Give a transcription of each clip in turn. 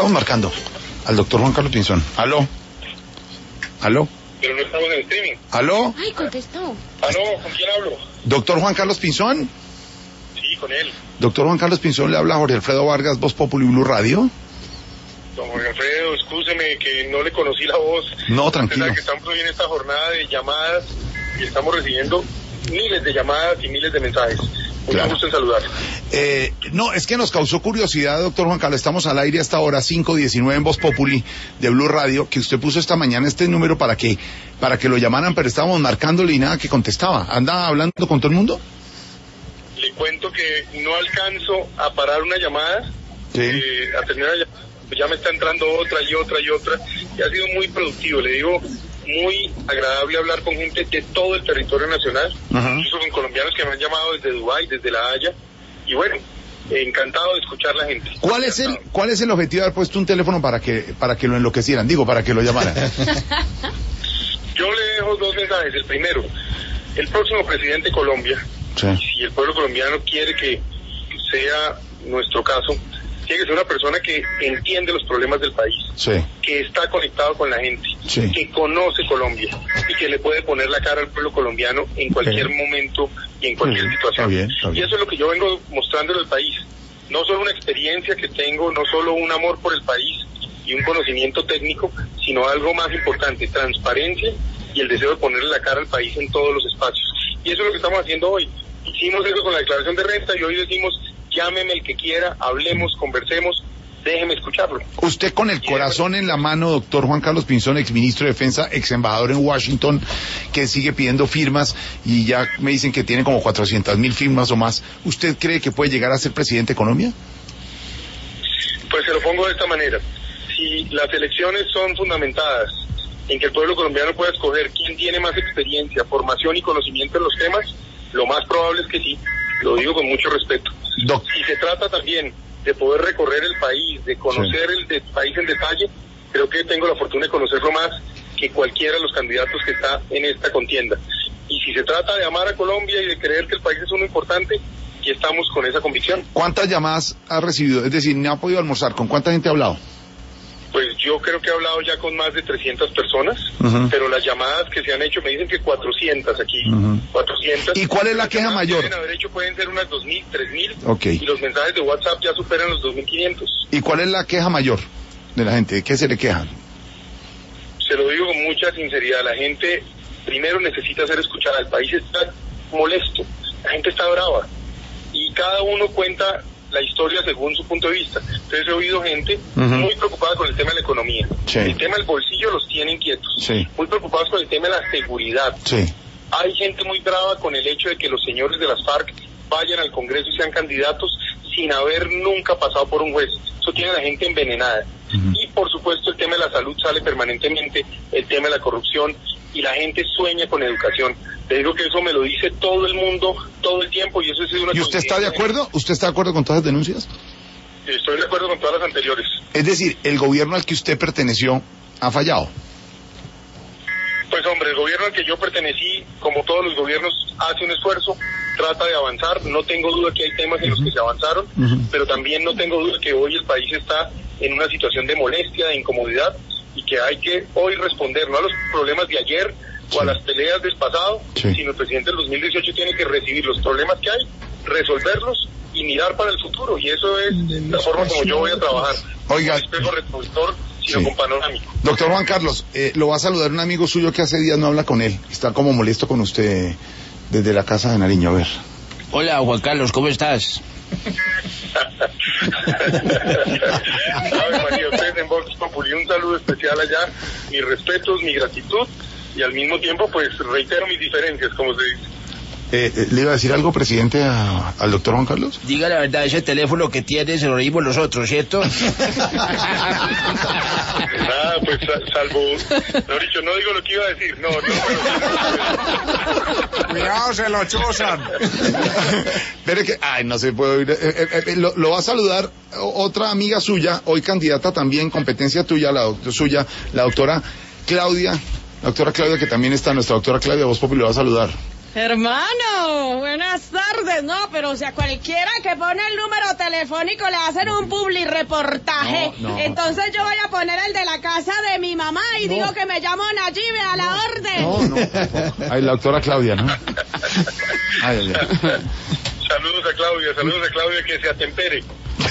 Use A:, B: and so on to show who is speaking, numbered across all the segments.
A: Estamos marcando al doctor Juan Carlos Pinzón. ¿Aló?
B: Pero no estamos en streaming.
A: ¿Aló?
C: Ay, contestó.
B: ¿Aló? ¿Con quién hablo?
A: ¿Doctor Juan Carlos Pinzón?
B: Sí, con él.
A: Doctor Juan Carlos Pinzón, le habla Jorge Alfredo Vargas, Voz Populi Blue Radio.
B: Don Jorge Alfredo, excúseme que no le conocí la voz.
A: No, tranquilo.
B: Usted sabe que estamos hoy en esta jornada de llamadas y estamos recibiendo miles de llamadas y miles de mensajes. Mucho gusto en saludar.
A: No, es que nos causó curiosidad, doctor Juan Carlos. Estamos al aire hasta ahora, 5:19 en Voz Populi de Blue Radio, que usted puso esta mañana este número para que lo llamaran, pero estábamos marcándole y nada que contestaba. ¿Anda hablando con todo el mundo?
B: Le cuento que no alcanzo a parar una llamada, a terminar la llamada. Ya me está entrando otra y otra y otra, y ha sido muy productivo, le digo, muy agradable hablar con gente de todo el territorio nacional, incluso con colombianos que me han llamado desde Dubái, desde La Haya, y bueno, encantado de escuchar la gente.
A: ¿Cuál es el objetivo de haber puesto un teléfono para que lo enloquecieran? Digo, para que lo llamaran.
B: Yo le dejo dos mensajes. El primero, el próximo presidente de Colombia, si el pueblo colombiano quiere que sea nuestro caso, tiene que ser una persona que entiende los problemas del país, que está conectado con la gente, que conoce Colombia y que le puede poner la cara al pueblo colombiano en cualquier momento y en cualquier situación. Está bien. Y eso es lo que yo vengo mostrándole al país. No solo una experiencia que tengo, no solo un amor por el país y un conocimiento técnico, sino algo más importante, transparencia y el deseo de ponerle la cara al país en todos los espacios. Y eso es lo que estamos haciendo hoy. Hicimos eso con la declaración de renta y hoy decimos: llámeme el que quiera, hablemos, conversemos, déjeme escucharlo. Usted con el corazón en la mano, doctor Juan Carlos Pinzón, exministro de Defensa, ex embajador en Washington, que sigue pidiendo firmas y ya me dicen que tiene como 400,000 firmas o más. ¿Usted cree que puede llegar a ser presidente de Colombia? Pues se lo pongo de esta manera. Si las elecciones son fundamentadas en que el pueblo colombiano pueda escoger quién tiene más experiencia, formación y conocimiento en los temas, lo más probable es que sí. Lo digo con mucho respeto. Si se trata también de poder recorrer el país, de conocer el país en detalle, creo que tengo la fortuna de conocerlo más que cualquiera de los candidatos que está en esta contienda. Y si se trata de amar a Colombia y de creer que el país es uno importante, aquí estamos con esa convicción. ¿Cuántas llamadas ha recibido? Es decir, ¿no ha podido almorzar? ¿Con cuánta gente ha hablado? Pues yo creo que he hablado ya con más de 300 personas, pero las llamadas que se han hecho me dicen que 400 aquí, 400. ¿Y cuál es la queja mayor? Pueden haber hecho, pueden ser unas 2,000, 3,000, y los mensajes de WhatsApp ya superan los 2,500. ¿Y cuál es la queja mayor de la gente? ¿De qué se le quejan? Se lo digo con mucha sinceridad, la gente primero necesita ser escuchada, el país está molesto, la gente está brava, y cada uno cuenta la historia según su punto de vista. Entonces he oído gente muy preocupada con el tema de la economía. El tema del bolsillo los tiene inquietos. Muy preocupados con el tema de la seguridad. Hay gente muy brava con el hecho de que los señores de las FARC vayan al Congreso y sean candidatos sin haber nunca pasado por un juez. Eso tiene a la gente envenenada. Y por supuesto el tema de la salud sale permanentemente, el tema de la corrupción, y la gente sueña con educación. Te digo que eso me lo dice todo el mundo, todo el tiempo, y eso ha sido una... ¿Y usted está de acuerdo? ¿Usted está de acuerdo con todas las denuncias? Estoy de acuerdo con todas las anteriores. Es decir, ¿el gobierno al que usted perteneció ha fallado? Pues hombre, el gobierno al que yo pertenecí, como todos los gobiernos, hace un esfuerzo, trata de avanzar. No tengo duda que hay temas en los que se avanzaron, pero también no tengo duda que hoy el país está en una situación de molestia, de incomodidad, y que hay que hoy responder no a los problemas de ayer o a las peleas del pasado, sino el presidente del 2018 tiene que recibir los problemas que hay, resolverlos y mirar para el futuro, y eso es la forma como yo voy a trabajar. Oiga, no espejo retrovisor, sino con panorámico. Doctor Juan Carlos, lo va a saludar un amigo suyo que hace días no habla con él, está como molesto con usted desde la casa de Nariño. A ver. Hola Juan Carlos, ¿cómo estás? Ave María, ustedes en Vox Populi, un saludo especial allá, mis respetos, mi gratitud, y al mismo tiempo pues reitero mis diferencias, como se dice. ¿Le iba a decir algo, presidente, al doctor Juan Carlos? Diga la verdad, ese teléfono que tiene se lo dimos nosotros, ¿cierto? Nada, pues salvo... No, dicho, no digo lo que iba a decir, no. Cuidado, se lo chuzan. Pero que... Ay, no se puede oír. Lo va a saludar otra amiga suya, hoy candidata también, competencia tuya, la doctora Claudia. La doctora Claudia, que también está, nuestra doctora Claudia Voz Populi, lo va a saludar.
C: Hermano, buenas tardes. No, pero o sea, cualquiera que pone el número telefónico le hacen un publi reportaje.
A: No.
C: Entonces yo voy a poner el de la casa de mi mamá y digo que me llamo Nayibe a la orden.
A: No. Ay, la doctora Claudia, ¿no? Ay.
B: Saludos a Claudia, que se atempere.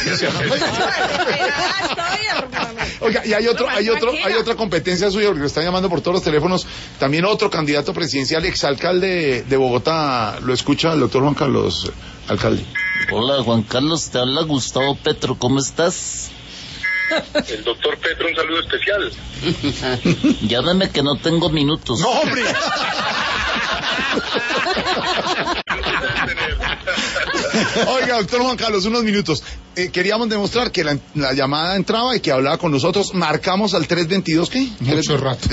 A: Oiga, y hay otra competencia suya, porque lo están llamando por todos los teléfonos. También otro candidato presidencial, exalcalde de Bogotá, lo escucha el doctor Juan Carlos, alcalde.
D: Hola, Juan Carlos, te habla Gustavo Petro, ¿cómo estás?
B: El doctor Petro, un saludo especial.
D: Llámame que no tengo minutos.
A: ¡No, hombre! Oiga, doctor Juan Carlos, unos minutos. Queríamos demostrar que la llamada entraba y que hablaba con nosotros. Marcamos al 322, ¿qué?
E: Mucho rato.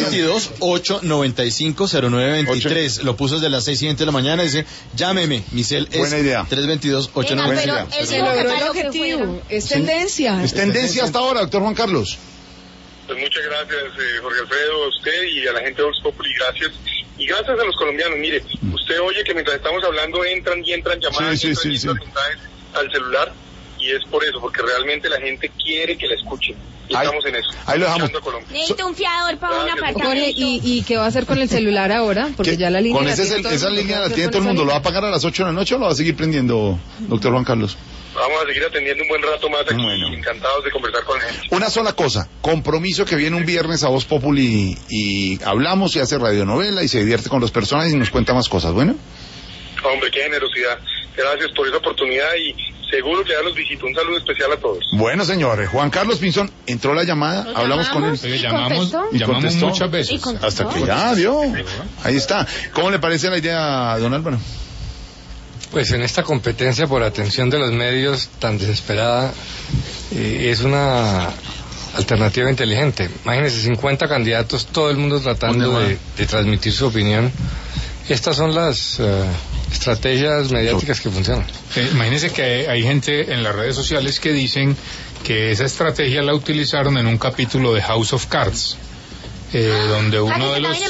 E: 322-895-0923. Lo puso desde las 6:20 de la mañana. Dice, llámeme. Mi cel es
A: Buena idea.
E: 322-895.
C: Se logró el objetivo. Es tendencia.
A: Es tendencia hasta ahora, doctor Juan Carlos.
B: Pues muchas gracias, Jorge Alfredo, a usted y a la gente de Voz Populi, gracias. Y gracias a los colombianos. Mire, usted oye que mientras estamos hablando entran llamadas,
A: sí.
B: mensajes al celular, y es por eso, porque realmente la gente quiere que la escuchen. Y estamos en eso.
A: Ahí lo dejamos.
C: Necesito un fiador para un apartamento.
F: Jorge, ¿y qué va a hacer con el celular ahora? Porque ya la línea
A: con
F: la tiene todo el
A: esa
F: mundo.
A: línea la
F: ¿Qué
A: tiene
F: va a
A: todo el
F: hacer
A: mundo.
F: con
A: ¿Lo va a
F: esa
A: pagar a las 8 de la noche o lo va a seguir prendiendo, doctor Juan Carlos?
B: Vamos a seguir atendiendo un buen rato más aquí,
A: Bueno.
B: encantados de conversar con la gente.
A: Una sola cosa, compromiso que viene un viernes a Voz Populi y hablamos y hace radionovela y se divierte con los personajes y nos cuenta más cosas, ¿bueno?
B: Hombre, qué generosidad. Gracias por esa oportunidad y seguro que ya los visito. Un saludo especial a todos.
A: Bueno, señores, Juan Carlos Pinzón, entró la llamada, hablamos con él.
E: Oye,
C: ¿Y
E: llamamos
A: contestó?
E: muchas veces.
C: ¿Y contestó?
A: Hasta que ya dio. Ahí está. ¿Cómo le parece la idea, don Álvaro?
G: Pues en esta competencia por atención de los medios tan desesperada, es una alternativa inteligente. Imagínense, 50 candidatos, todo el mundo tratando de transmitir su opinión. Estas son las estrategias mediáticas que funcionan.
E: Imagínense que hay gente en las redes sociales que dicen que esa estrategia la utilizaron en un capítulo de House of Cards. Donde uno de los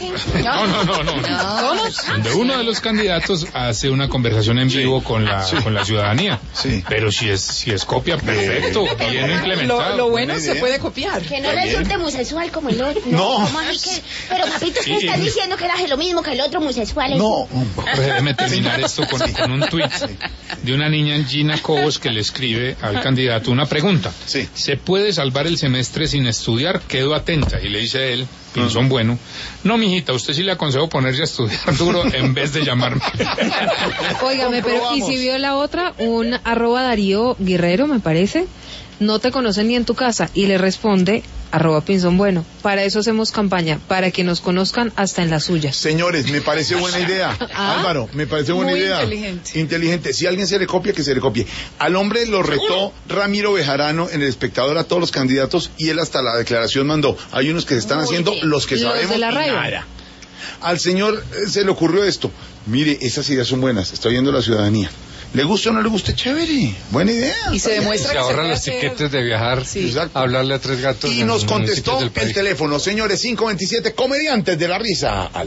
E: donde uno de los candidatos hace una conversación en vivo con la ciudadanía.
A: Sí.
E: Pero si es copia, perfecto, bien implementado.
F: Lo bueno se puede copiar.
C: Que no resulte muy sexual como el otro.
A: No.
C: ¿Cómo así que? Pero papito, usted está diciendo que era lo mismo que el otro muy sexual.
A: No.
E: Déjeme terminar esto con un tuit de una niña, Gina Cobos, que le escribe al candidato una pregunta.
A: Sí.
E: ¿Se puede salvar el semestre sin estudiar? Quedo atenta. Y le dice él, Pinzón bueno, no, mijita, usted sí le aconsejo ponerse a estudiar duro en vez de llamarme.
F: Óigame, pero ¿y si vio la otra? Un @Darío Guerrero, me parece. No te conocen ni en tu casa. Y le responde @Pinzón bueno. Para eso hacemos campaña, para que nos conozcan hasta en las suyas.
A: Señores, me parece buena idea. Álvaro, me parece buena
F: Muy
A: idea. Inteligente. Si alguien se le copia, que se le copie. Al hombre lo retó Ramiro Bejarano en El Espectador a todos los candidatos y él hasta la declaración mandó. Hay unos que se están haciendo, los que
F: Los
A: sabemos
F: de la
A: y
F: radio.
A: nada. Al señor se le ocurrió esto. Mire, esas ideas son buenas. Está oyendo la ciudadanía. ¿Le gusta o no le gusta? Chévere. Buena idea.
F: Y se demuestra
G: Se
F: que
G: ahorran
F: puede
G: los
F: hacer-
G: tiquetes de viajar,
A: Exacto.
G: hablarle a tres gatos.
A: Y
G: en
A: nos
G: los
A: contestó
G: municipios del
A: el
G: país.
A: teléfono. Señores, 527, comediantes de la risa.